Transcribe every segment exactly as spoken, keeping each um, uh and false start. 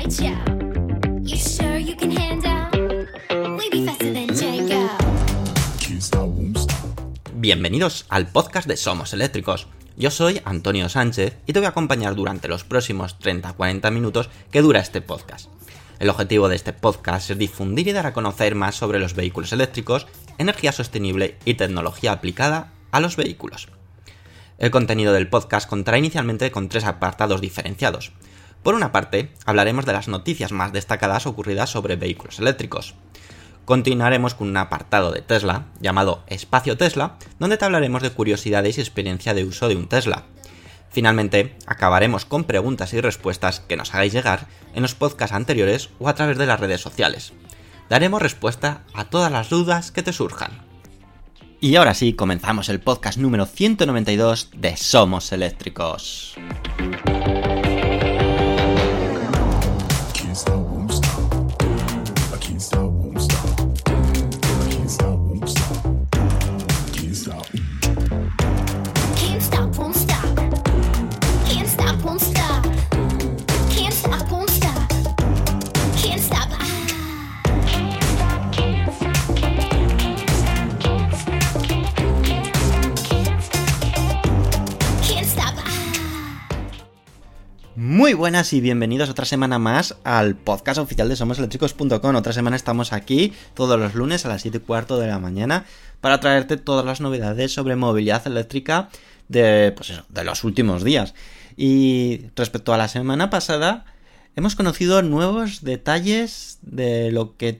ya. You sure you can handle? We be faster than Django. Bienvenidos al podcast de Somos Eléctricos. Yo soy Antonio Sánchez y te voy a acompañar durante los próximos treinta a cuarenta minutos que dura este podcast. El objetivo de este podcast es difundir y dar a conocer más sobre los vehículos eléctricos, energía sostenible y tecnología aplicada a los vehículos. El contenido del podcast contará inicialmente con tres apartados diferenciados. Por una parte, hablaremos de las noticias más destacadas ocurridas sobre vehículos eléctricos. Continuaremos con un apartado de Tesla, llamado Espacio Tesla, donde te hablaremos de curiosidades y experiencia de uso de un Tesla. Finalmente, acabaremos con preguntas y respuestas que nos hagáis llegar en los podcasts anteriores o a través de las redes sociales. Daremos respuesta a todas las dudas que te surjan. Y ahora sí, comenzamos el podcast número ciento noventa y dos de Somos Eléctricos. Muy buenas y bienvenidos otra semana más al podcast oficial de somos eléctricos punto com. Otra semana estamos aquí todos los lunes a las siete y cuarto de la mañana para traerte todas las novedades sobre movilidad eléctrica de, pues eso, de los últimos días. Y respecto a la semana pasada, hemos conocido nuevos detalles de lo que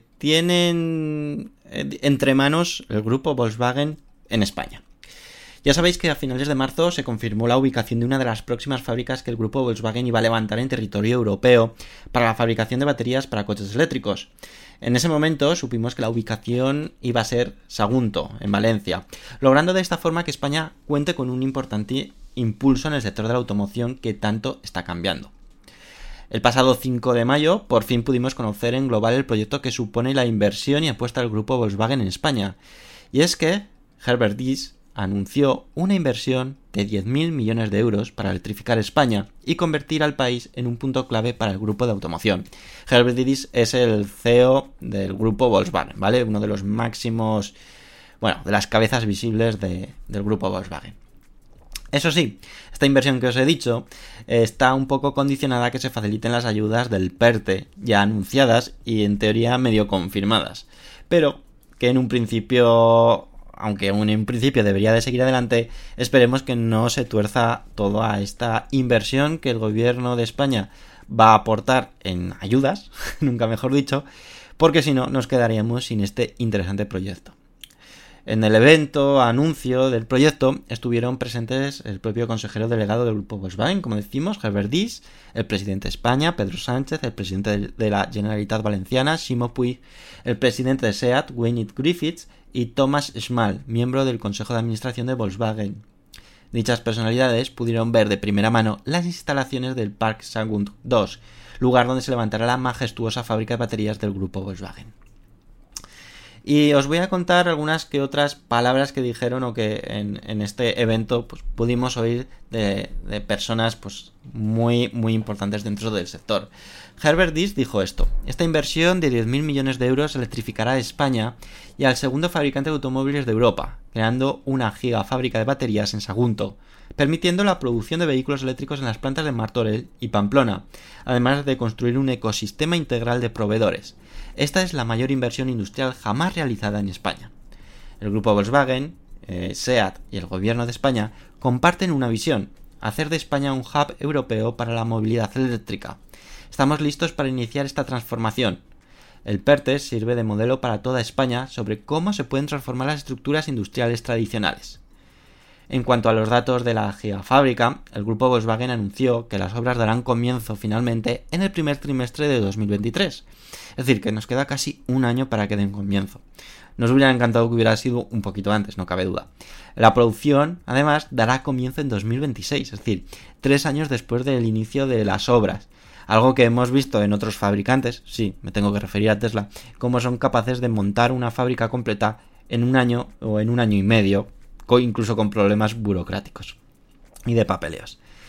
tienen entre manos el grupo Volkswagen en España. Ya sabéis que a finales de marzo se confirmó la ubicación de una de las próximas fábricas que el grupo Volkswagen iba a levantar en territorio europeo para la fabricación de baterías para coches eléctricos. En ese momento supimos que la ubicación iba a ser Sagunto, en Valencia, logrando de esta forma que España cuente con un importante impulso en el sector de la automoción que tanto está cambiando. El pasado cinco de mayo por fin pudimos conocer en global el proyecto que supone la inversión y apuesta del grupo Volkswagen en España. Y es que Herbert Diess anunció una inversión de diez mil millones de euros para electrificar España y convertir al país en un punto clave para el grupo de automoción. Herbert Diess es el C E O del grupo Volkswagen, ¿vale? Uno de los máximos, bueno, de las cabezas visibles de, del grupo Volkswagen. Eso sí, esta inversión que os he dicho eh, está un poco condicionada a que se faciliten las ayudas del PERTE, ya anunciadas y en teoría medio confirmadas, pero que en un principio, aunque aún en principio debería de seguir adelante, esperemos que no se tuerza toda esta inversión que el gobierno de España va a aportar en ayudas, nunca mejor dicho, porque si no nos quedaríamos sin este interesante proyecto. En el evento, anuncio del proyecto, estuvieron presentes el propio consejero delegado del grupo Volkswagen, como decimos, Herbert Diess, el presidente de España, Pedro Sánchez, el presidente de la Generalitat Valenciana, Ximo Puig, el presidente de SEAT, Wayne Griffiths, y Thomas Schmal, miembro del Consejo de Administración de Volkswagen. Dichas personalidades pudieron ver de primera mano las instalaciones del Parc Sagunt dos, lugar donde se levantará la majestuosa fábrica de baterías del grupo Volkswagen. Y os voy a contar algunas que otras palabras que dijeron o que en, en este evento pues, pudimos oír de, de personas pues, muy, muy importantes dentro del sector. Herbert Diess dijo esto: esta inversión de diez mil millones de euros electrificará a España y al segundo fabricante de automóviles de Europa, creando una gigafábrica de baterías en Sagunto, permitiendo la producción de vehículos eléctricos en las plantas de Martorell y Pamplona, además de construir un ecosistema integral de proveedores. Esta es la mayor inversión industrial jamás realizada en España. El grupo Volkswagen, eh, SEAT y el gobierno de España comparten una visión: hacer de España un hub europeo para la movilidad eléctrica. Estamos listos para iniciar esta transformación. El PERTE sirve de modelo para toda España sobre cómo se pueden transformar las estructuras industriales tradicionales. En cuanto a los datos de la gigafábrica, el grupo Volkswagen anunció que las obras darán comienzo finalmente en el primer trimestre de dos mil veintitrés. Es decir, que nos queda casi un año para que den comienzo. Nos hubiera encantado que hubiera sido un poquito antes, no cabe duda. La producción, además, dará comienzo en dos mil veintiséis, es decir, tres años después del inicio de las obras. Algo que hemos visto en otros fabricantes, sí, me tengo que referir a Tesla, cómo son capaces de montar una fábrica completa en un año o en un año y medio, incluso con problemas burocráticos y de papeleos.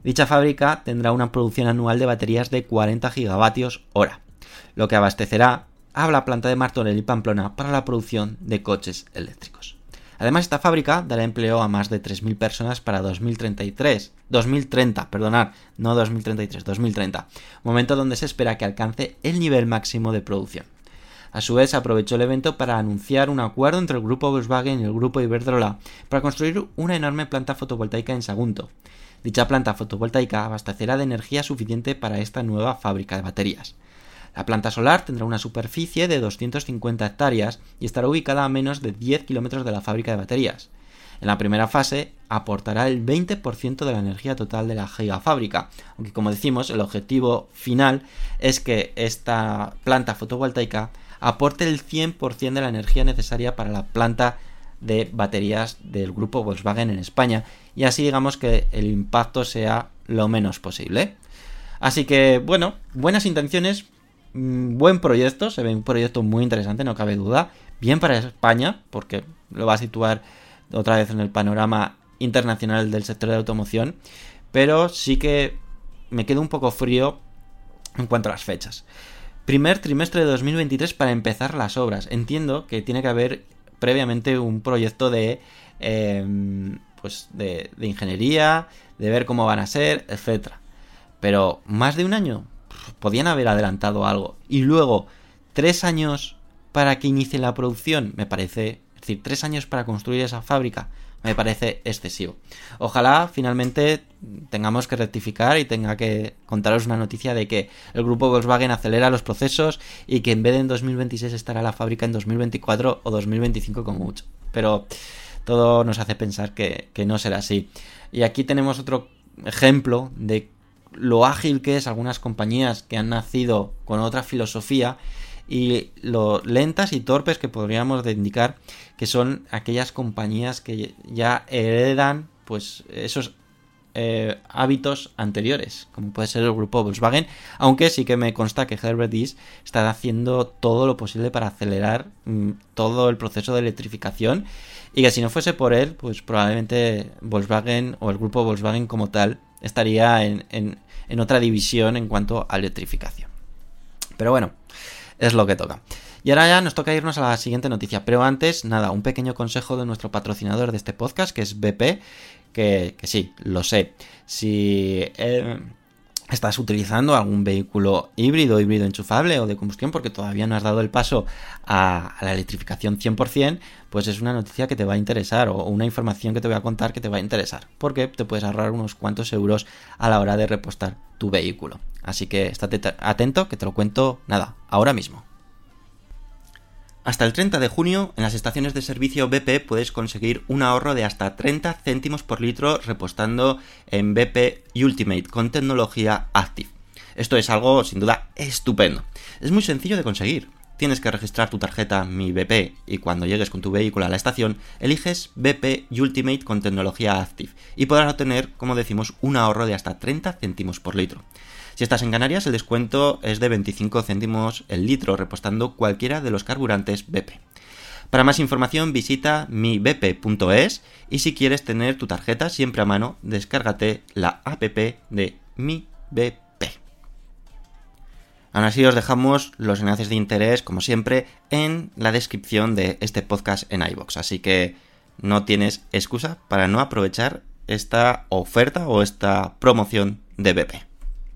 Dicha fábrica tendrá una producción anual de baterías de cuarenta gigavatios hora, lo que abastecerá a la planta de Martorell y Pamplona para la producción de coches eléctricos. Además, esta fábrica dará empleo a más de tres mil personas para dos mil treinta y tres, dos mil treinta, perdonad, no dos mil treinta y tres, dos mil treinta, momento donde se espera que alcance el nivel máximo de producción. A su vez, aprovechó el evento para anunciar un acuerdo entre el grupo Volkswagen y el grupo Iberdrola para construir una enorme planta fotovoltaica en Sagunto. Dicha planta fotovoltaica abastecerá de energía suficiente para esta nueva fábrica de baterías. La planta solar tendrá una superficie de doscientas cincuenta hectáreas y estará ubicada a menos de diez kilómetros de la fábrica de baterías. En la primera fase aportará el veinte por ciento de la energía total de la gigafábrica, aunque como decimos el objetivo final es que esta planta fotovoltaica aporte el cien por ciento de la energía necesaria para la planta de baterías del grupo Volkswagen en España y así digamos que el impacto sea lo menos posible. Así que bueno, buenas intenciones, buen proyecto, se ve un proyecto muy interesante, no cabe duda, bien para España porque lo va a situar otra vez en el panorama internacional del sector de automoción, pero sí que me quedo un poco frío en cuanto a las fechas. Primer trimestre de dos mil veintitrés para empezar las obras. Entiendo que tiene que haber previamente un proyecto de, eh, pues de, de ingeniería, de ver cómo van a ser, etcétera. Pero más de un año, podían haber adelantado algo. Y luego, tres años para que inicie la producción, me parece, es decir, tres años para construir esa fábrica, me parece excesivo. Ojalá finalmente tengamos que rectificar y tenga que contaros una noticia de que el grupo Volkswagen acelera los procesos y que en vez de en dos mil veintiséis estará la fábrica en dos mil veinticuatro o dos mil veinticinco como mucho. Pero todo nos hace pensar que, que no será así. Y aquí tenemos otro ejemplo de lo ágil que es algunas compañías que han nacido con otra filosofía y lo lentas y torpes que podríamos indicar que son aquellas compañías que ya heredan pues esos eh, hábitos anteriores, como puede ser el grupo Volkswagen, aunque sí que me consta que Herbert Diess está haciendo todo lo posible para acelerar mmm, todo el proceso de electrificación y que si no fuese por él, pues probablemente Volkswagen o el grupo Volkswagen como tal estaría en, en, en otra división en cuanto a electrificación. Pero bueno, es lo que toca. Y ahora ya nos toca irnos a la siguiente noticia. Pero antes, nada, un pequeño consejo de nuestro patrocinador de este podcast, que es B P, que, que sí, lo sé. Si eh, estás utilizando algún vehículo híbrido, híbrido enchufable o de combustión, porque todavía no has dado el paso a, a la electrificación cien por ciento, pues es una noticia que te va a interesar o una información que te voy a contar que te va a interesar, porque te puedes ahorrar unos cuantos euros a la hora de repostar tu vehículo. Así que estate atento, que te lo cuento, nada, ahora mismo. Hasta el treinta de junio, en las estaciones de servicio B P puedes conseguir un ahorro de hasta treinta céntimos por litro repostando en B P Ultimate con tecnología Active. Esto es algo, sin duda, estupendo. Es muy sencillo de conseguir. Tienes que registrar tu tarjeta Mi B P y cuando llegues con tu vehículo a la estación, eliges B P Ultimate con tecnología Active y podrás obtener, como decimos, un ahorro de hasta treinta céntimos por litro. Si estás en Canarias, el descuento es de veinticinco céntimos el litro, repostando cualquiera de los carburantes B P. Para más información visita mi b p punto es y si quieres tener tu tarjeta siempre a mano, descárgate la app de Mi B P. Aún así os dejamos los enlaces de interés, como siempre, en la descripción de este podcast en iVoox, así que no tienes excusa para no aprovechar esta oferta o esta promoción de B P.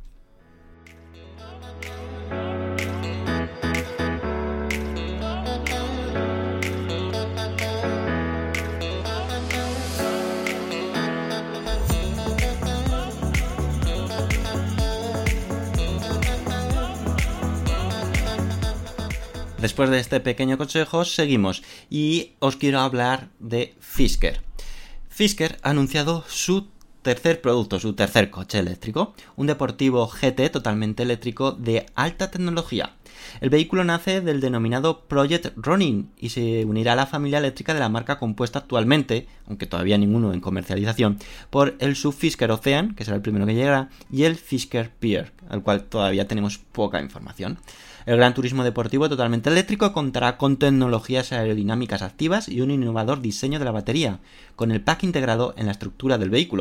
Después de este pequeño consejo, seguimos y os quiero hablar de Fisker. Fisker ha anunciado su tercer producto, su tercer coche eléctrico, un deportivo G T totalmente eléctrico de alta tecnología. El vehículo nace del denominado Project Ronin y se unirá a la familia eléctrica de la marca compuesta actualmente, aunque todavía ninguno en comercialización, por el S U V Fisker Ocean, que será el primero que llegará, y el Fisker Pear, al cual todavía tenemos poca información. El Gran Turismo deportivo totalmente eléctrico contará con tecnologías aerodinámicas activas y un innovador diseño de la batería, con el pack integrado en la estructura del vehículo.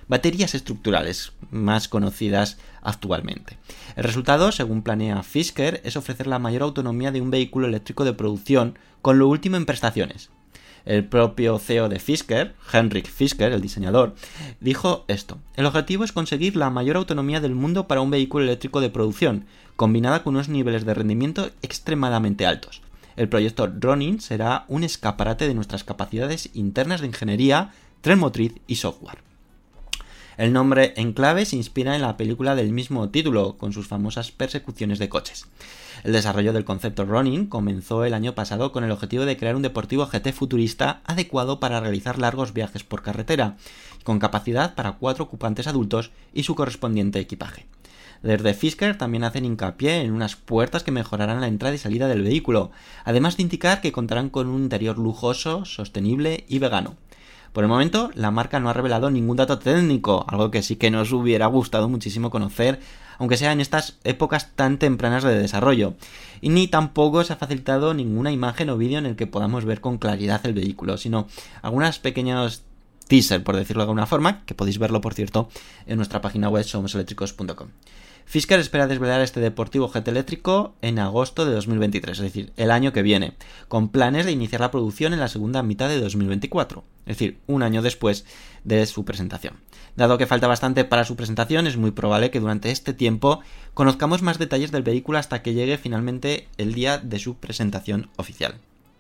baterías estructurales, más conocidas actualmente. El resultado, según planea Fisker, es ofrecer la mayor autonomía de un vehículo eléctrico de producción con lo último en prestaciones. El propio C E O de Fisker, Henrik Fisker, el diseñador, dijo esto: el objetivo es conseguir la mayor autonomía del mundo para un vehículo eléctrico de producción, combinada con unos niveles de rendimiento extremadamente altos. El proyecto Ronin será un escaparate de nuestras capacidades internas de ingeniería, tren motriz y software. El nombre en clave se inspira en la película del mismo título, con sus famosas persecuciones de coches. El desarrollo del concepto Ronin comenzó el año pasado con el objetivo de crear un deportivo G T futurista adecuado para realizar largos viajes por carretera, con capacidad para cuatro ocupantes adultos y su correspondiente equipaje. Desde Fisker también hacen hincapié en unas puertas que mejorarán la entrada y salida del vehículo, además de indicar que contarán con un interior lujoso, sostenible y vegano. Por el momento, la marca no ha revelado ningún dato técnico, algo que sí que nos hubiera gustado muchísimo conocer, aunque sea en estas épocas tan tempranas de desarrollo, y ni tampoco se ha facilitado ninguna imagen o vídeo en el que podamos ver con claridad el vehículo, sino algunos pequeños teaser, por decirlo de alguna forma, que podéis verlo, por cierto, en nuestra página web somos eléctricos punto com. Fisker espera desvelar este deportivo G T eléctrico en agosto de dos mil veintitrés, es decir, el año que viene, con planes de iniciar la producción en la segunda mitad de dos mil veinticuatro, es decir, un año después de su presentación. Dado que falta bastante para su presentación, es muy probable que durante este tiempo conozcamos más detalles del vehículo hasta que llegue finalmente el día de su presentación oficial.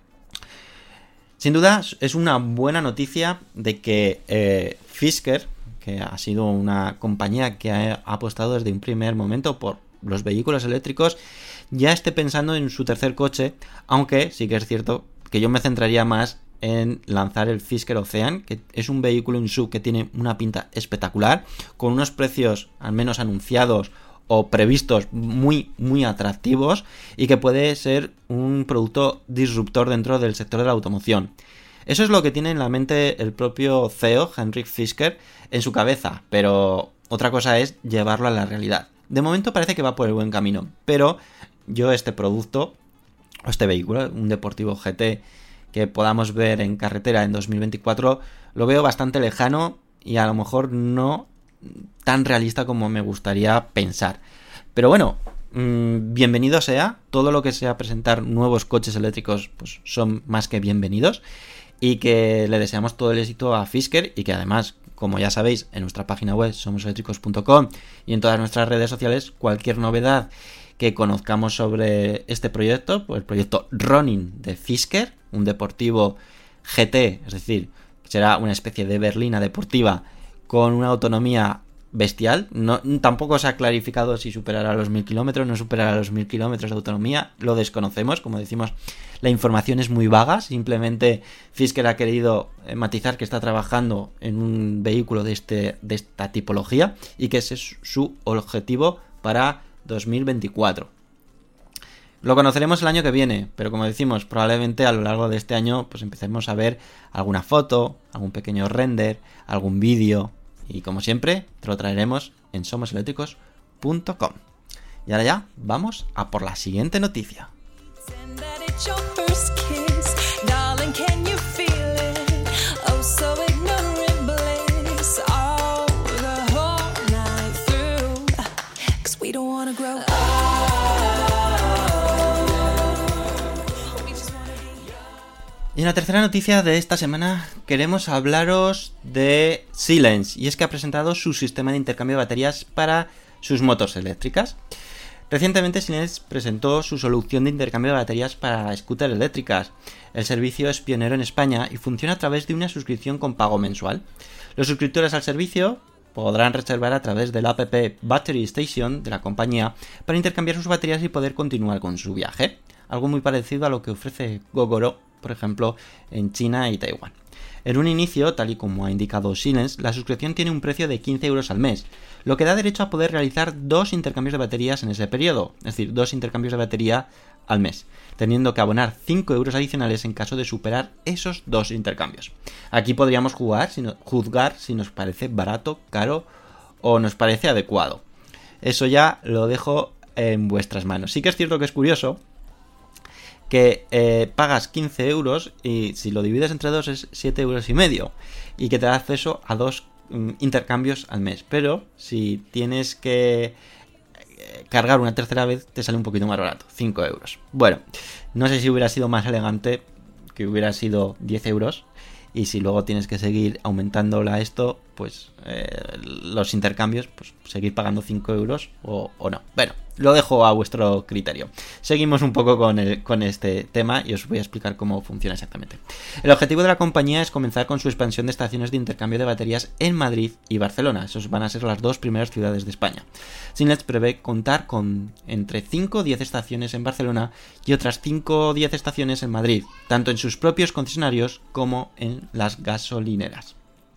Sin duda, es una buena noticia de que eh, Fisker, que ha sido una compañía que ha apostado desde un primer momento por los vehículos eléctricos, ya esté pensando en su tercer coche, aunque sí que es cierto que yo me centraría más en lanzar el Fisker Ocean, que es un vehículo en sub que tiene una pinta espectacular, con unos precios al menos anunciados o previstos muy muy atractivos y que puede ser un producto disruptor dentro del sector de la automoción. Eso es lo que tiene en la mente el propio C E O, Henrik Fisker, en su cabeza, pero otra cosa es llevarlo a la realidad. De momento parece que va por el buen camino, pero yo este producto, o este vehículo, un deportivo G T que podamos ver en carretera en dos mil veinticuatro, lo veo bastante lejano y a lo mejor no tan realista como me gustaría pensar. Pero bueno, mmm, bienvenido sea, todo lo que sea presentar nuevos coches eléctricos pues son más que bienvenidos. Y que le deseamos todo el éxito a Fisker y que además, como ya sabéis, en nuestra página web somos eléctricos punto com y en todas nuestras redes sociales, cualquier novedad que conozcamos sobre este proyecto, pues el proyecto Ronin de Fisker, un deportivo G T, es decir, será una especie de berlina deportiva con una autonomía bestial. No, tampoco se ha clarificado si superará los mil kilómetros, no superará los mil kilómetros de autonomía, lo desconocemos, como decimos, la información es muy vaga, simplemente Fisker ha querido matizar que está trabajando en un vehículo de, este, de esta tipología y que ese es su objetivo para dos mil veinticuatro. Lo conoceremos el año que viene, pero como decimos, probablemente a lo largo de este año pues empecemos a ver alguna foto, algún pequeño render, algún vídeo. Y como siempre, te lo traeremos en somos eléctricos punto com. Y ahora ya, vamos a por la siguiente noticia. Y en la tercera noticia de esta semana queremos hablaros de Silence, y es que ha presentado su sistema de intercambio de baterías para sus motos eléctricas. Recientemente Silence presentó su solución de intercambio de baterías para scooters eléctricas. El servicio es pionero en España y funciona a través de una suscripción con pago mensual. Los suscriptores al servicio podrán reservar a través del app Battery Station de la compañía para intercambiar sus baterías y poder continuar con su viaje. Algo muy parecido a lo que ofrece Gogoro, por ejemplo, en China y Taiwán. En un inicio, tal y como ha indicado Silence, la suscripción tiene un precio de quince euros al mes, lo que da derecho a poder realizar dos intercambios de baterías en ese periodo, es decir, dos intercambios de batería al mes, teniendo que abonar cinco euros adicionales en caso de superar esos dos intercambios. Aquí podríamos jugar, si no, juzgar si nos parece barato, caro o nos parece adecuado. Eso ya lo dejo en vuestras manos. Sí que es cierto que es curioso que eh, pagas quince euros y si lo divides entre dos es siete euros y medio y que te da acceso a dos mm, intercambios al mes. Pero si tienes que cargar una tercera vez, te sale un poquito más barato, cinco euros. Bueno, no sé si hubiera sido más elegante que hubiera sido diez euros. Y si luego tienes que seguir aumentándola esto, pues eh, los intercambios, pues seguir pagando cinco euros o, o no. Bueno, lo dejo a vuestro criterio. Seguimos un poco con, el, con este tema y os voy a explicar cómo funciona exactamente. El objetivo de la compañía es comenzar con su expansión de estaciones de intercambio de baterías en Madrid y Barcelona. Esos van a ser las dos primeras ciudades de España. Sinlets prevé contar con entre cinco o diez estaciones en Barcelona y otras cinco o diez estaciones en Madrid, tanto en sus propios concesionarios como en las gasolineras.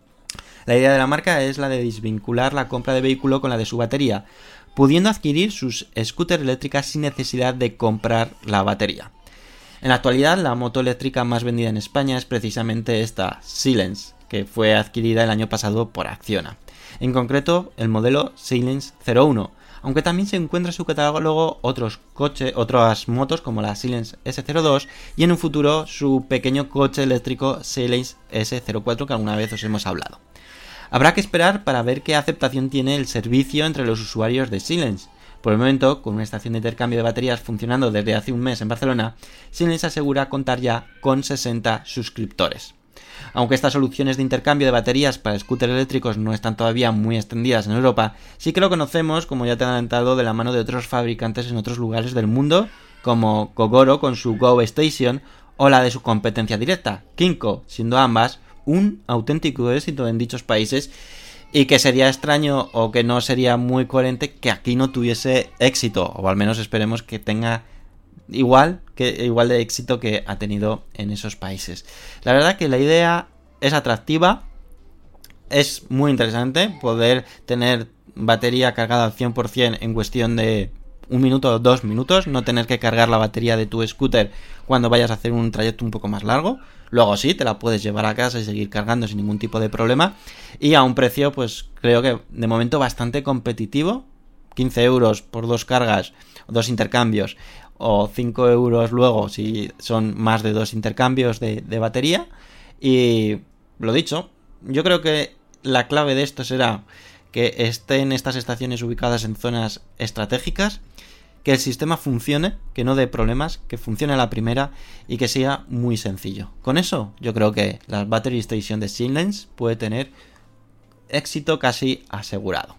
La idea de la marca es la de desvincular la compra de vehículo con la de su batería, pudiendo adquirir sus scooters eléctricas sin necesidad de comprar la batería. En la actualidad, la moto eléctrica más vendida en España es precisamente esta, Silence, que fue adquirida el año pasado por Acciona. En concreto, el modelo Silence cero uno, aunque también se encuentra en su catálogo otros coches, otras motos como la Silence ese cero dos y en un futuro su pequeño coche eléctrico Silence ese cero cuatro que alguna vez os hemos hablado. Habrá que esperar para ver qué aceptación tiene el servicio entre los usuarios de Silence. Por el momento, con una estación de intercambio de baterías funcionando desde hace un mes en Barcelona, Silence asegura contar ya con sesenta suscriptores. Aunque estas soluciones de intercambio de baterías para scooters eléctricos no están todavía muy extendidas en Europa, sí que lo conocemos, como ya te he adelantado, de la mano de otros fabricantes en otros lugares del mundo, como Gogoro con su Go Station o la de su competencia directa, Kinko, siendo ambas un auténtico éxito en dichos países y que sería extraño o que no sería muy coherente que aquí no tuviese éxito, o al menos esperemos que tenga igual que igual de éxito que ha tenido en esos países. La verdad que la idea es atractiva, es muy interesante poder tener batería cargada al cien por ciento en cuestión de un minuto o dos minutos, no tener que cargar la batería de tu scooter cuando vayas a hacer un trayecto un poco más largo. Luego sí, te la puedes llevar a casa y seguir cargando sin ningún tipo de problema. Y a un precio, pues creo que de momento bastante competitivo. quince euros por dos cargas, dos intercambios, o cinco euros luego si son más de dos intercambios de, de batería. Y lo dicho, yo creo que la clave de esto será que estén estas estaciones ubicadas en zonas estratégicas, que el sistema funcione, que no dé problemas, que funcione a la primera y que sea muy sencillo. Con eso yo creo que la Battery Station de Silence puede tener éxito casi asegurado.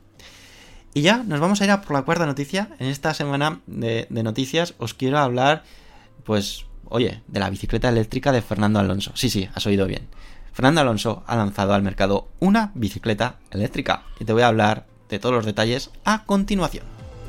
Y ya nos vamos a ir a por la cuarta noticia. En esta semana de, de noticias os quiero hablar, pues, oye, de la bicicleta eléctrica de Fernando Alonso. Sí, sí, has oído bien. Fernando Alonso ha lanzado al mercado una bicicleta eléctrica y te voy a hablar de todos los detalles a continuación.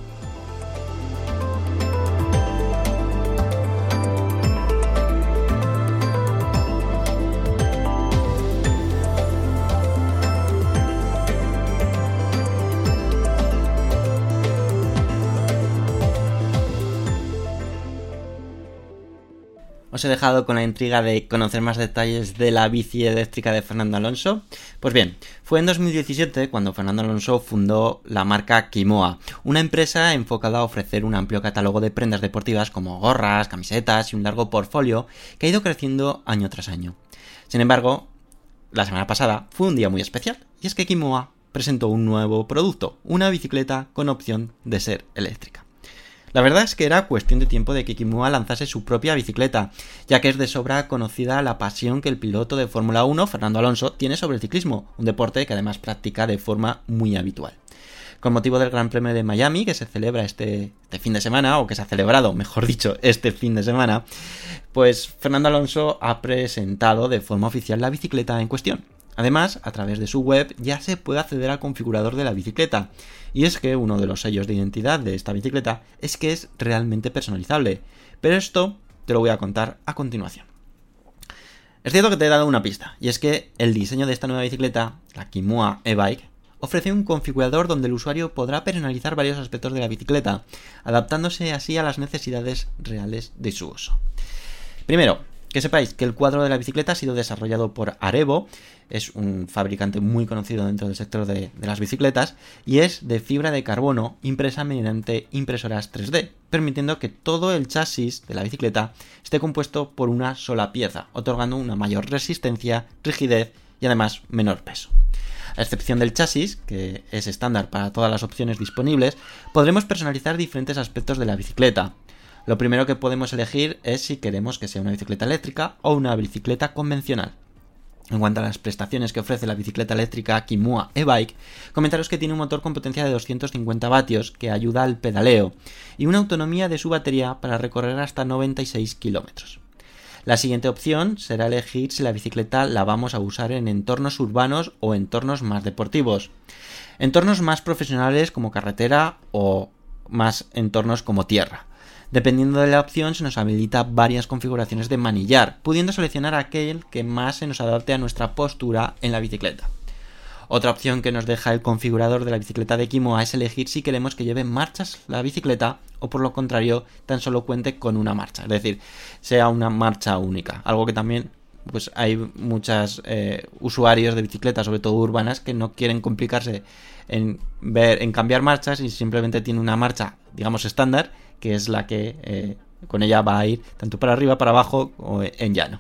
Os he dejado con la intriga de conocer más detalles de la bici eléctrica de Fernando Alonso. Pues bien, fue en dos mil diecisiete cuando Fernando Alonso fundó la marca Kimoa, una empresa enfocada a ofrecer un amplio catálogo de prendas deportivas como gorras, camisetas y un largo portfolio que ha ido creciendo año tras año. Sin embargo, la semana pasada fue un día muy especial, y es que Kimoa presentó un nuevo producto, una bicicleta con opción de ser eléctrica. La verdad es que era cuestión de tiempo de que Kimoa lanzase su propia bicicleta, ya que es de sobra conocida la pasión que el piloto de Fórmula uno, Fernando Alonso, tiene sobre el ciclismo, un deporte que además practica de forma muy habitual. Con motivo del Gran Premio de Miami, que se celebra este, este fin de semana, o que se ha celebrado, mejor dicho, este fin de semana, pues Fernando Alonso ha presentado de forma oficial la bicicleta en cuestión. Además, a través de su web ya se puede acceder al configurador de la bicicleta. Y es que uno de los sellos de identidad de esta bicicleta es que es realmente personalizable. Pero esto te lo voy a contar a continuación. Es cierto que te he dado una pista, y es que el diseño de esta nueva bicicleta, la Kimoa e-Bike, ofrece un configurador donde el usuario podrá personalizar varios aspectos de la bicicleta, adaptándose así a las necesidades reales de su uso. Primero, que sepáis que el cuadro de la bicicleta ha sido desarrollado por Arevo, es un fabricante muy conocido dentro del sector de, de las bicicletas, y es de fibra de carbono impresa mediante impresoras tres D, permitiendo que todo el chasis de la bicicleta esté compuesto por una sola pieza, otorgando una mayor resistencia, rigidez y además menor peso. A excepción del chasis, que es estándar para todas las opciones disponibles, podremos personalizar diferentes aspectos de la bicicleta. Lo primero que podemos elegir es si queremos que sea una bicicleta eléctrica o una bicicleta convencional. En cuanto a las prestaciones que ofrece la bicicleta eléctrica Qimua e-Bike, comentaros que tiene un motor con potencia de doscientos cincuenta vatios que ayuda al pedaleo y una autonomía de su batería para recorrer hasta noventa y seis kilómetros. La siguiente opción será elegir si la bicicleta la vamos a usar en entornos urbanos o entornos más deportivos. Entornos más profesionales como carretera o más entornos como tierra. Dependiendo de la opción se nos habilita varias configuraciones de manillar, pudiendo seleccionar aquel que más se nos adapte a nuestra postura en la bicicleta. Otra opción que nos deja el configurador de la bicicleta de Qimua es elegir si queremos que lleve marchas la bicicleta o por lo contrario tan solo cuente con una marcha, es decir, sea una marcha única, algo que también pues hay muchos eh, usuarios de bicicletas, sobre todo urbanas, que no quieren complicarse en ver, en cambiar marchas y simplemente tiene una marcha, digamos, estándar, que es la que eh, con ella va a ir tanto para arriba, para abajo o en llano.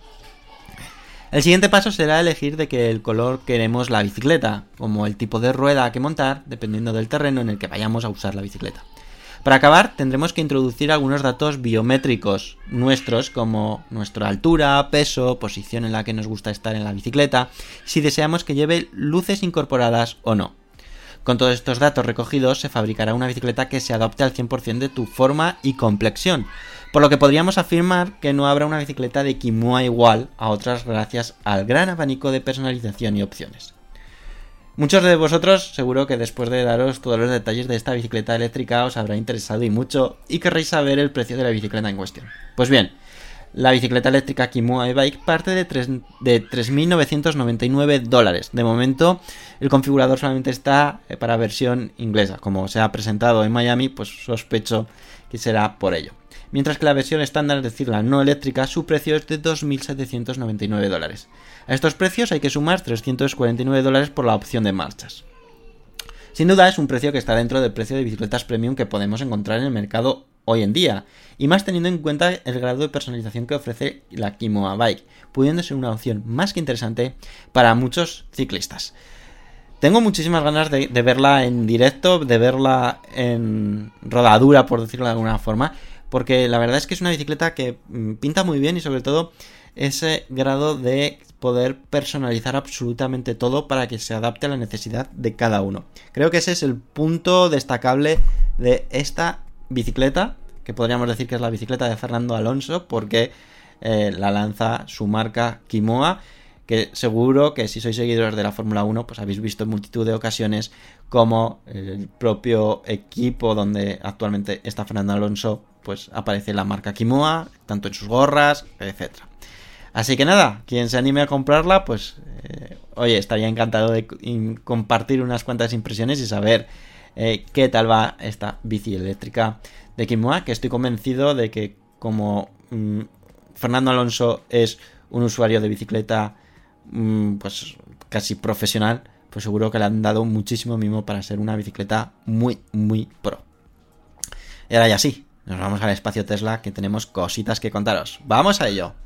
El siguiente paso será elegir de qué color queremos la bicicleta, como el tipo de rueda que montar, dependiendo del terreno en el que vayamos a usar la bicicleta. Para acabar, tendremos que introducir algunos datos biométricos nuestros, como nuestra altura, peso, posición en la que nos gusta estar en la bicicleta, si deseamos que lleve luces incorporadas o no. Con todos estos datos recogidos se fabricará una bicicleta que se adapte al cien por ciento de tu forma y complexión, por lo que podríamos afirmar que no habrá una bicicleta de Qimua igual a otras gracias al gran abanico de personalización y opciones. Muchos de vosotros seguro que después de daros todos los detalles de esta bicicleta eléctrica os habrá interesado y mucho y querréis saber el precio de la bicicleta en cuestión. Pues bien, la bicicleta eléctrica Qimua e-Bike parte de, de tres mil novecientos noventa y nueve dólares. De momento, el configurador solamente está para versión inglesa. Como se ha presentado en Miami, pues sospecho que será por ello. Mientras que la versión estándar, es decir, la no eléctrica, su precio es de dos mil setecientos noventa y nueve dólares. A estos precios hay que sumar trescientos cuarenta y nueve dólares por la opción de marchas. Sin duda es un precio que está dentro del precio de bicicletas premium que podemos encontrar en el mercado hoy en día, y más teniendo en cuenta el grado de personalización que ofrece la Qimua Bike, pudiendo ser una opción más que interesante para muchos ciclistas. Tengo muchísimas ganas de, de verla en directo, de verla en rodadura, por decirlo de alguna forma, porque la verdad es que es una bicicleta que pinta muy bien y sobre todo ese grado de poder personalizar absolutamente todo para que se adapte a la necesidad de cada uno. Creo que ese es el punto destacable de esta bicicleta, que podríamos decir que es la bicicleta de Fernando Alonso, porque eh, la lanza su marca Qimua, que seguro que si sois seguidores de la Fórmula uno pues habéis visto en multitud de ocasiones como el propio equipo donde actualmente está Fernando Alonso pues aparece la marca Qimua, tanto en sus gorras, etcétera. Así que nada, quien se anime a comprarla, pues eh, oye, estaría encantado de in- compartir unas cuantas impresiones y saber eh, qué tal va esta bici eléctrica de Qimua, que estoy convencido de que como mmm, Fernando Alonso es un usuario de bicicleta mmm, pues casi profesional, pues seguro que le han dado muchísimo mimo para ser una bicicleta muy, muy pro. Y ahora ya sí, nos vamos al espacio Tesla, que tenemos cositas que contaros. ¡Vamos a ello!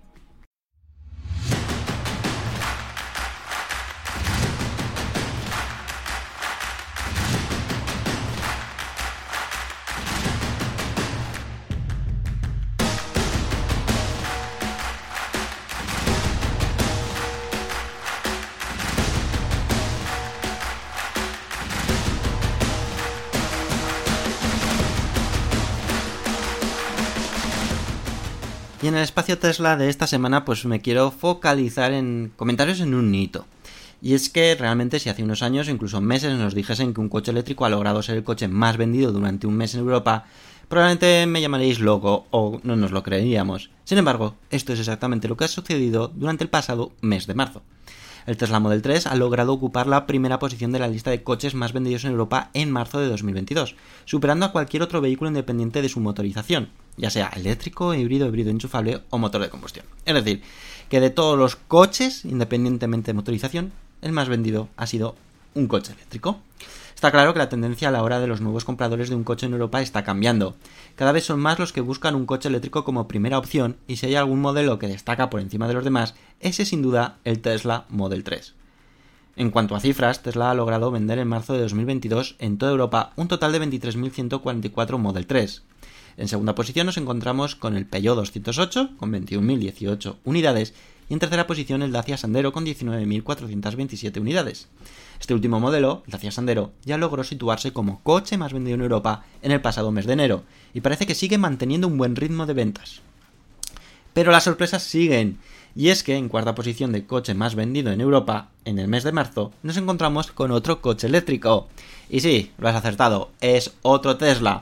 Y en el espacio Tesla de esta semana pues me quiero focalizar en comentarios en un hito. Y es que realmente si hace unos años o incluso meses nos dijesen que un coche eléctrico ha logrado ser el coche más vendido durante un mes en Europa, probablemente me llamaréis loco o no nos lo creeríamos. Sin embargo, esto es exactamente lo que ha sucedido durante el pasado mes de marzo. El Tesla Model tres ha logrado ocupar la primera posición de la lista de coches más vendidos en Europa en marzo de dos mil veintidós, superando a cualquier otro vehículo independiente de su motorización, ya sea eléctrico, híbrido, híbrido enchufable o motor de combustión. Es decir, que de todos los coches, independientemente de motorización, el más vendido ha sido un coche eléctrico. Está claro que la tendencia a la hora de los nuevos compradores de un coche en Europa está cambiando. Cada vez son más los que buscan un coche eléctrico como primera opción, y si hay algún modelo que destaca por encima de los demás, ese sin duda el Tesla Model tres. En cuanto a cifras, Tesla ha logrado vender en marzo de dos mil veintidós en toda Europa un total de veintitrés mil ciento cuarenta y cuatro Model tres. En segunda posición nos encontramos con el Peugeot doscientos ocho con veintiún mil dieciocho unidades y en tercera posición el Dacia Sandero con diecinueve mil cuatrocientas veintisiete unidades. Este último modelo, el Dacia Sandero, ya logró situarse como coche más vendido en Europa en el pasado mes de enero y parece que sigue manteniendo un buen ritmo de ventas. Pero las sorpresas siguen. Y es que en cuarta posición de coche más vendido en Europa, en el mes de marzo, nos encontramos con otro coche eléctrico. Y sí, lo has acertado, es otro Tesla.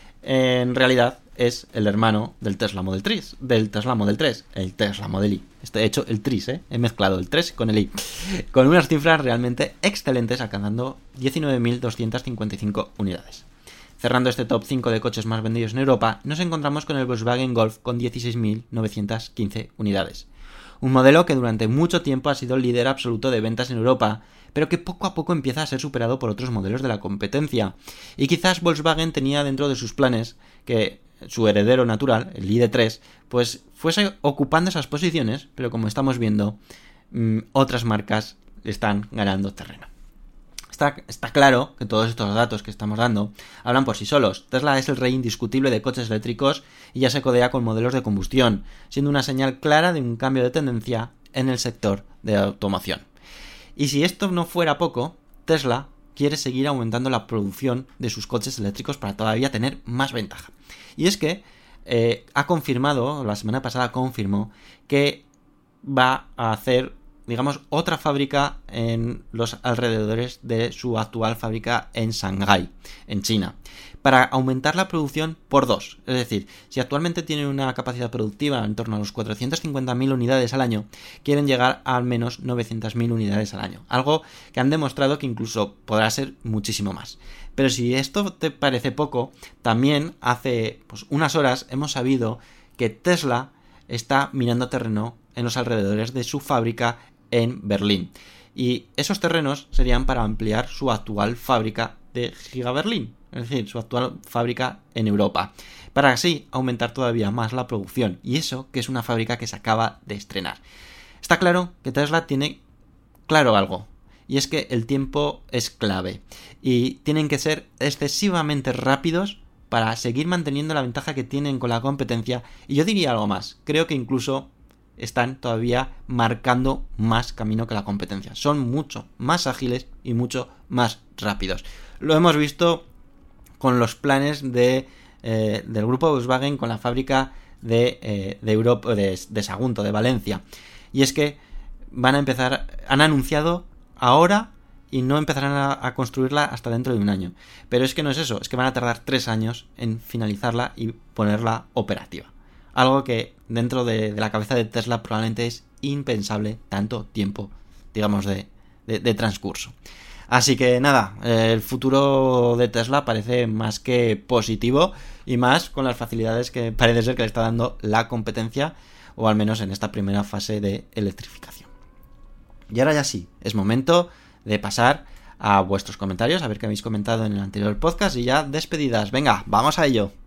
En realidad es el hermano del Tesla Model tres, del Tesla Model tres, el Tesla Model Y. Este, de hecho, el tres, ¿eh? He mezclado el tres con el Y. Con unas cifras realmente excelentes, alcanzando diecinueve mil doscientas cincuenta y cinco unidades. Cerrando este top cinco de coches más vendidos en Europa, nos encontramos con el Volkswagen Golf con dieciséis mil novecientas quince unidades. Un modelo que durante mucho tiempo ha sido el líder absoluto de ventas en Europa, pero que poco a poco empieza a ser superado por otros modelos de la competencia. Y quizás Volkswagen tenía dentro de sus planes que su heredero natural, el I D tres, pues fuese ocupando esas posiciones, pero como estamos viendo, mmm, otras marcas están ganando terreno. Está, está claro que todos estos datos que estamos dando hablan por sí solos. Tesla es el rey indiscutible de coches eléctricos y ya se codea con modelos de combustión, siendo una señal clara de un cambio de tendencia en el sector de automoción. Y si esto no fuera poco, Tesla quiere seguir aumentando la producción de sus coches eléctricos para todavía tener más ventaja. Y es que eh, ha confirmado, la semana pasada confirmó, que va a hacer, digamos, otra fábrica en los alrededores de su actual fábrica en Shanghái, en China, para aumentar la producción por dos. Es decir, si actualmente tienen una capacidad productiva en torno a los cuatrocientas cincuenta mil unidades al año, quieren llegar a al menos novecientas mil unidades al año. Algo que han demostrado que incluso podrá ser muchísimo más. Pero si esto te parece poco, también hace pues, unas horas hemos sabido que Tesla está mirando terreno en los alrededores de su fábrica en Berlín. Y esos terrenos serían para ampliar su actual fábrica de Giga Berlín, es decir, su actual fábrica en Europa, para así aumentar todavía más la producción. Y eso que es una fábrica que se acaba de estrenar. Está claro que Tesla tiene claro algo, y es que el tiempo es clave. Y tienen que ser excesivamente rápidos para seguir manteniendo la ventaja que tienen con la competencia. Y yo diría algo más, creo que incluso están todavía marcando más camino que la competencia. Son mucho más ágiles y mucho más rápidos. Lo hemos visto con los planes de, eh, del grupo Volkswagen con la fábrica de, eh, de, Europa, de, de Sagunto, de Valencia. Y es que van a empezar, han anunciado ahora y no empezarán a, a construirla hasta dentro de un año. Pero es que no es eso, es que van a tardar tres años en finalizarla y ponerla operativa. Algo que dentro de, de la cabeza de Tesla probablemente es impensable tanto tiempo, digamos, de, de, de transcurso. Así que nada, el futuro de Tesla parece más que positivo y más con las facilidades que parece ser que le está dando la competencia, o al menos en esta primera fase de electrificación. Y ahora ya sí, es momento de pasar a vuestros comentarios, a ver qué habéis comentado en el anterior podcast y ya despedidas. Venga, vamos a ello.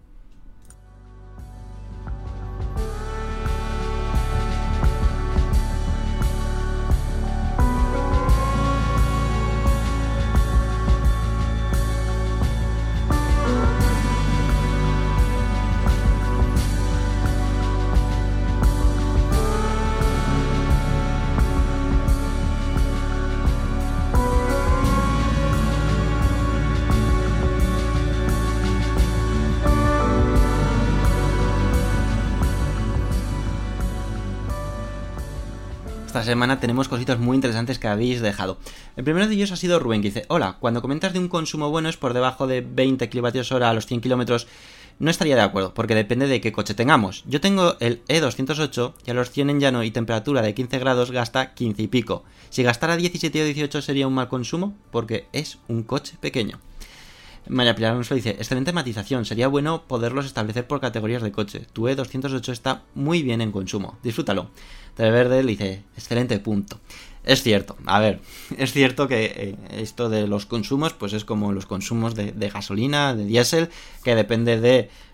Esta semana tenemos cositas muy interesantes que habéis dejado. El primero de ellos ha sido Rubén, que dice: hola, cuando comentas de un consumo bueno es por debajo de veinte kilovatios hora a los cien kilómetros, no estaría de acuerdo, porque depende de qué coche tengamos. Yo tengo el E doscientos ocho y a los cien en llano y temperatura de quince grados gasta quince y pico. Si gastara diecisiete o dieciocho sería un mal consumo, porque es un coche pequeño. María Pilar nos lo dice: excelente matización, sería bueno poderlos establecer por categorías de coche. Tu E doscientos ocho está muy bien en consumo, disfrútalo. Televerde le dice: excelente punto. Es cierto, a ver, es cierto que eh, esto de los consumos pues es como los consumos de, de gasolina, de diésel, que depende de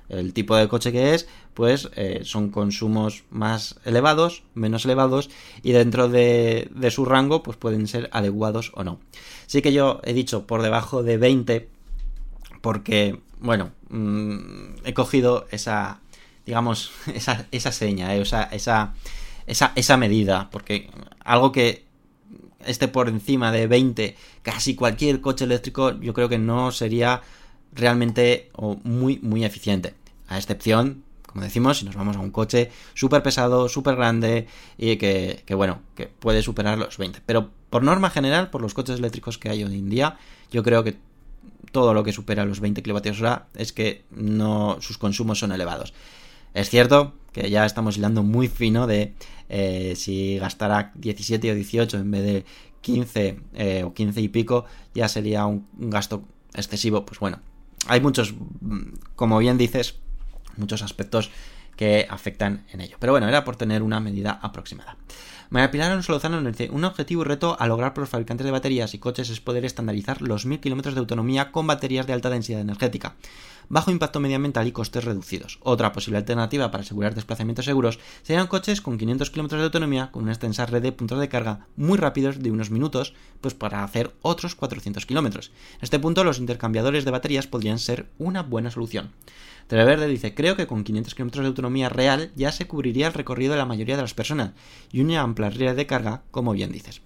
el tipo de coche que es, pues eh, son consumos más elevados, menos elevados, y dentro de, de su rango pues pueden ser adecuados o no. Sí que yo he dicho por debajo de veinte porque, bueno, mmm, he cogido esa, digamos, esa, esa seña, eh, o sea, esa, esa, esa medida, porque algo que esté por encima de veinte, casi cualquier coche eléctrico, yo creo que no sería realmente o muy, muy eficiente. A excepción, como decimos, si nos vamos a un coche súper pesado, súper grande y que, que, bueno, que puede superar los veinte. Pero por norma general, por los coches eléctricos que hay hoy en día, yo creo que todo lo que supera los veinte kilovatios hora es que no, sus consumos son elevados. Es cierto que ya estamos hilando muy fino de eh, si gastará diecisiete o dieciocho en vez de quince eh, o quince y pico, ya sería un, un gasto excesivo. Pues bueno, hay muchos, como bien dices, muchos aspectos que afectan en ello. Pero bueno, era por tener una medida aproximada. María Pilar Alonso Lozano nos dice: un objetivo y reto a lograr por los fabricantes de baterías y coches es poder estandarizar los mil kilómetros de autonomía con baterías de alta densidad energética, bajo impacto medioambiental y costes reducidos. Otra posible alternativa para asegurar desplazamientos seguros serían coches con quinientos kilómetros de autonomía con una extensa red de puntos de carga muy rápidos de unos minutos, pues para hacer otros cuatrocientos kilómetros. En este punto los intercambiadores de baterías podrían ser una buena solución. Televerde dice: creo que con quinientos kilómetros de autonomía real ya se cubriría el recorrido de la mayoría de las personas y una amplia red de carga, como bien dices.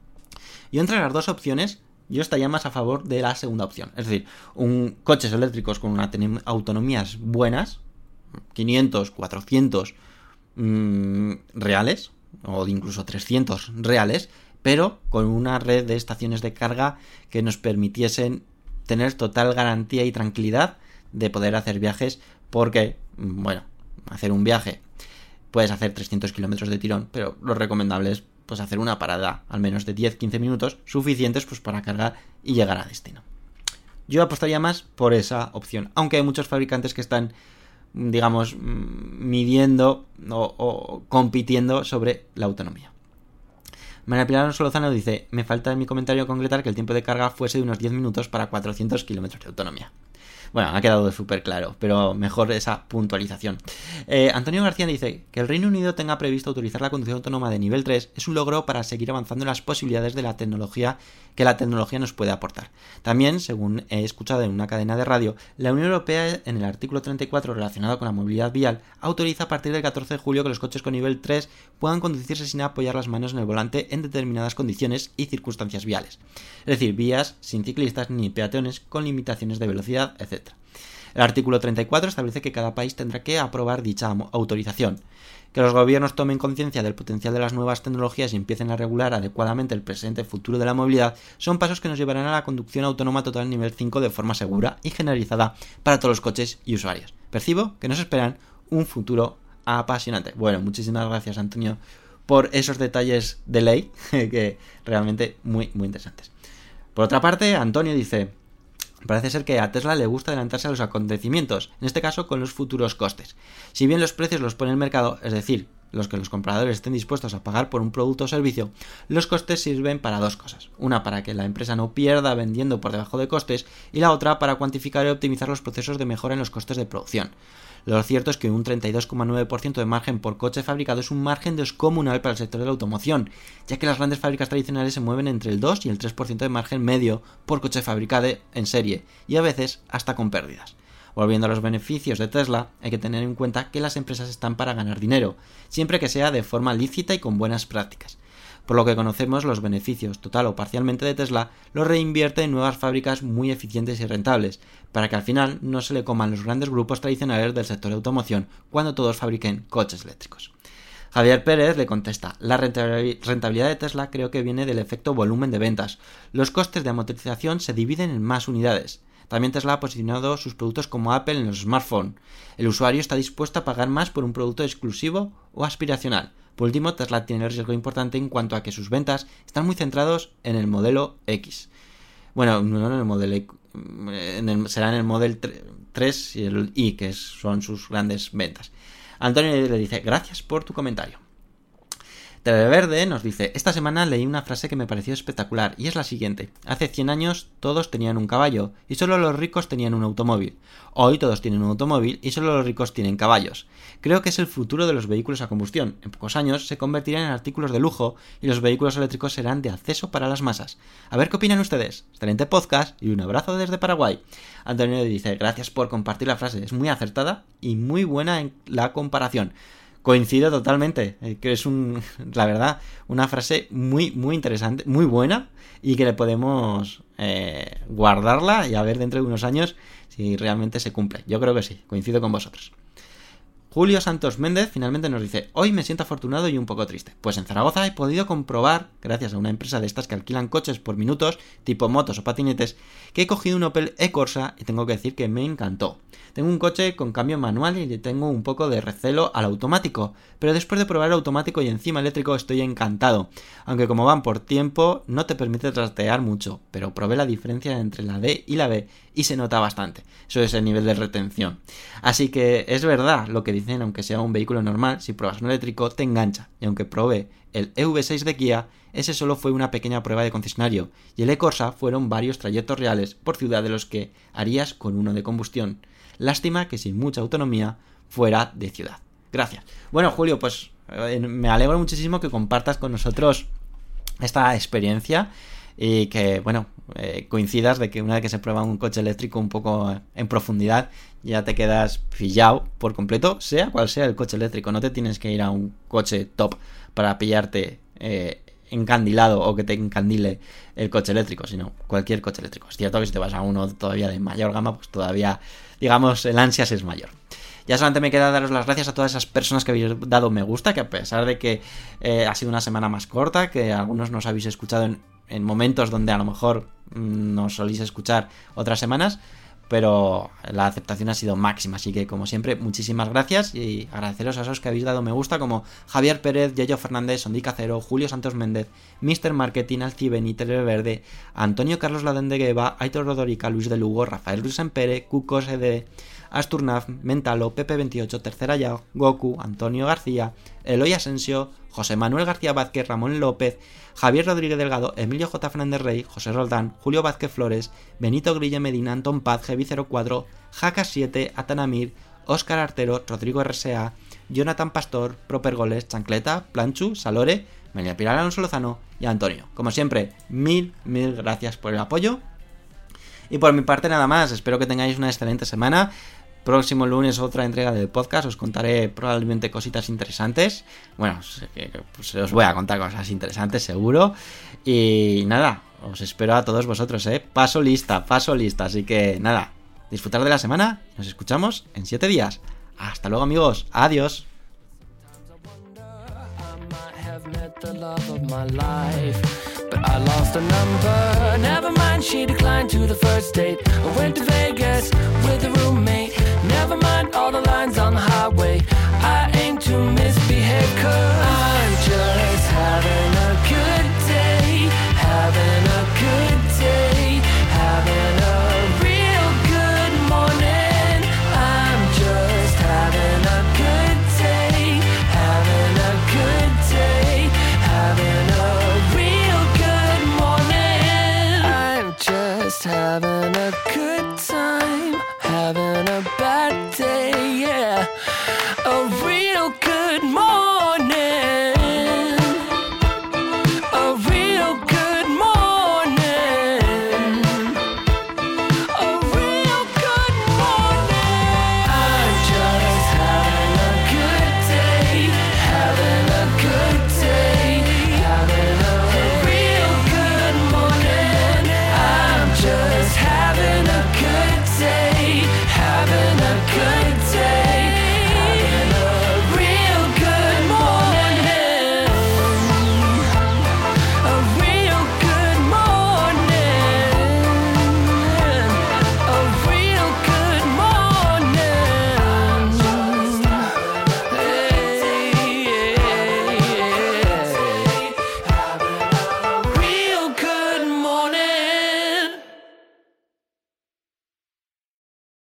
Y entre las dos opciones, yo estaría más a favor de la segunda opción. Es decir, un coches eléctricos con una autonomías buenas, quinientos, cuatrocientos mmm, reales, o incluso trescientos reales, pero con una red de estaciones de carga que nos permitiesen tener total garantía y tranquilidad de poder hacer viajes, porque, bueno, hacer un viaje puedes hacer trescientos kilómetros de tirón, pero lo recomendable es pues hacer una parada al menos de diez a quince minutos suficientes pues para cargar y llegar a destino. Yo apostaría más por esa opción, aunque hay muchos fabricantes que están, digamos, midiendo o, o compitiendo sobre la autonomía. María Pilar Alonso Lozano dice: me falta en mi comentario concretar que el tiempo de carga fuese de unos diez minutos para cuatrocientos kilómetros de autonomía. Bueno, ha quedado súper claro, pero mejor esa puntualización. Eh, Antonio García dice que el Reino Unido tenga previsto autorizar la conducción autónoma de nivel tres es un logro para seguir avanzando en las posibilidades de la tecnología que la tecnología nos puede aportar. También, según he escuchado en una cadena de radio, la Unión Europea, en el artículo treinta y cuatro relacionado con la movilidad vial, autoriza a partir del catorce de julio que los coches con nivel tres puedan conducirse sin apoyar las manos en el volante en determinadas condiciones y circunstancias viales. Es decir, vías sin ciclistas ni peatones, con limitaciones de velocidad, etcétera. El artículo treinta y cuatro establece que cada país tendrá que aprobar dicha autorización. Que los gobiernos tomen conciencia del potencial de las nuevas tecnologías y empiecen a regular adecuadamente el presente y futuro de la movilidad son pasos que nos llevarán a la conducción autónoma total nivel cinco de forma segura y generalizada para todos los coches y usuarios. Percibo que nos esperan un futuro apasionante. Bueno, muchísimas gracias, Antonio, por esos detalles de ley que realmente muy, muy interesantes. Por otra parte, Antonio dice: parece ser que a Tesla le gusta adelantarse a los acontecimientos, en este caso con los futuros costes. Si bien los precios los pone el mercado, es decir, los que los compradores estén dispuestos a pagar por un producto o servicio, los costes sirven para dos cosas. Una, para que la empresa no pierda vendiendo por debajo de costes, y la otra, para cuantificar y optimizar los procesos de mejora en los costes de producción. Lo cierto es que un treinta y dos coma nueve por ciento de margen por coche fabricado es un margen descomunal para el sector de la automoción, ya que las grandes fábricas tradicionales se mueven entre el dos y el tres por ciento de margen medio por coche fabricado en serie, y a veces hasta con pérdidas. Volviendo a los beneficios de Tesla, hay que tener en cuenta que las empresas están para ganar dinero, siempre que sea de forma lícita y con buenas prácticas. Por lo que conocemos los beneficios, total o parcialmente, de Tesla, los reinvierte en nuevas fábricas muy eficientes y rentables, para que al final no se le coman los grandes grupos tradicionales del sector de automoción cuando todos fabriquen coches eléctricos. Javier Pérez le contesta: la rentabilidad de Tesla creo que viene del efecto volumen de ventas. Los costes de amortización se dividen en más unidades. También Tesla ha posicionado sus productos como Apple en los smartphones. El usuario está dispuesto a pagar más por un producto exclusivo o aspiracional. Por último, Tesla tiene el riesgo importante en cuanto a que sus ventas están muy centrados en el modelo X. Bueno, no en el modelo en el, será en el Model tres y el Y, que son sus grandes ventas. Antonio le dice: gracias por tu comentario. Televerde nos dice: esta semana leí una frase que me pareció espectacular y es la siguiente: hace cien años todos tenían un caballo y solo los ricos tenían un automóvil. Hoy todos tienen un automóvil y solo los ricos tienen caballos. Creo que es el futuro de los vehículos a combustión. En pocos años se convertirán en artículos de lujo y los vehículos eléctricos serán de acceso para las masas. A ver qué opinan ustedes. Excelente podcast y un abrazo desde Paraguay. Antonio dice: gracias por compartir la frase, es muy acertada y muy buena en la comparación. Coincido totalmente, que es un, la verdad, una frase muy, muy interesante, muy buena y que le podemos eh, guardarla y a ver dentro de unos años si realmente se cumple. Yo creo que sí, coincido con vosotros. Julio Santos Méndez finalmente nos dice: hoy me siento afortunado y un poco triste, pues en Zaragoza he podido comprobar, gracias a una empresa de estas que alquilan coches por minutos, tipo motos o patinetes, que he cogido un Opel E-Corsa y tengo que decir que me encantó. Tengo un coche con cambio manual y le tengo un poco de recelo al automático, pero después de probar el automático y encima eléctrico estoy encantado, aunque como van por tiempo no te permite trastear mucho, pero probé la diferencia entre la D y la B y se nota bastante. Eso es el nivel de retención. Así que es verdad lo que dicen, aunque sea un vehículo normal, si pruebas un eléctrico te engancha, y aunque probé el E V seis de Kia, ese solo fue una pequeña prueba de concesionario, y el E-Corsa fueron varios trayectos reales por ciudad de los que harías con uno de combustión. Lástima que sin mucha autonomía fuera de ciudad. Gracias. Bueno, Julio, pues eh, me alegro muchísimo que compartas con nosotros esta experiencia y que, bueno, eh, coincidas de que una vez que se prueba un coche eléctrico un poco en profundidad, ya te quedas pillado por completo, sea cual sea el coche eléctrico. No te tienes que ir a un coche top para pillarte eh, encandilado o que te encandile el coche eléctrico, sino cualquier coche eléctrico. Es cierto que si te vas a uno todavía de mayor gama, pues todavía, digamos, el ansias es mayor. Ya solamente me queda daros las gracias a todas esas personas que habéis dado me gusta, que a pesar de que eh, ha sido una semana más corta, que algunos nos habéis escuchado en, en momentos donde a lo mejor mmm, nos soléis escuchar otras semanas, pero la aceptación ha sido máxima, así que como siempre muchísimas gracias y agradeceros a esos que habéis dado me gusta, como Javier Pérez, Yello Fernández, Sondi Cacero, Julio Santos Méndez, míster Marketing, Alcibeni, Televerde, Antonio Carlos Ladén de Gueva, Aitor Rodorica, Luis de Lugo, Rafael Ruiz Empere, Cucos E D, Asturnaf, Mentalo, Pepe veintiocho, Tercera Ya, Goku, Antonio García, Eloy Asensio, José Manuel García Vázquez, Ramón López, Javier Rodríguez Delgado, Emilio J. Fernández Rey, José Roldán, Julio Vázquez Flores, Benito Grille Medina, Antón Paz, G B cero cuatro, Jacka siete, Atanamir, Óscar Artero, Rodrigo R S A, Jonathan Pastor, Proper Goles, Chancleta, Planchu, Salore, María Pilar Alonso Lozano y Antonio. Como siempre, mil, mil gracias por el apoyo. Y por mi parte nada más, espero que tengáis una excelente semana. Próximo lunes otra entrega del podcast, os contaré probablemente cositas interesantes. Bueno, pues os voy a contar cosas interesantes seguro. Y nada, os espero a todos vosotros, ¿eh? Paso lista, paso lista. Así que nada, disfrutar de la semana. Nos escuchamos en siete días. Hasta luego, amigos. Adiós. But I lost a number, never mind, she declined to the first date. I went to Vegas with a roommate, never mind all the lines on the highway. I